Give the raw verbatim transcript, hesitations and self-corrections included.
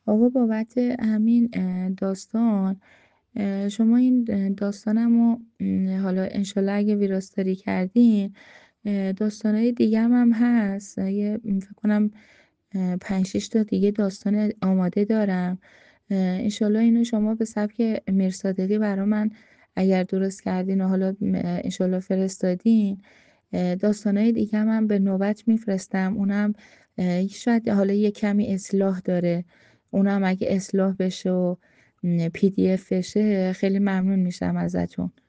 آقا بابت همین اه، داستان، اه، شما این داستانم رو حالا انشالله اگه ویراستاری کردین، داستانهای دیگه هم, هم هست. یه فکر کنم اه، پنج شش تا دیگه داستان آماده دارم. اه، انشالله اینو شما به سبک میرصادقی برا من اگر درست کردین و حالا اه، انشالله فرستادین، اه، داستانهای دیگه هم, هم به نوبت میفرستم. اونم اه، شاید حالا یه کمی اصلاح داره، اونم اگه اصلاح بشه و پی دی اف بشه خیلی ممنون میشم ازتون.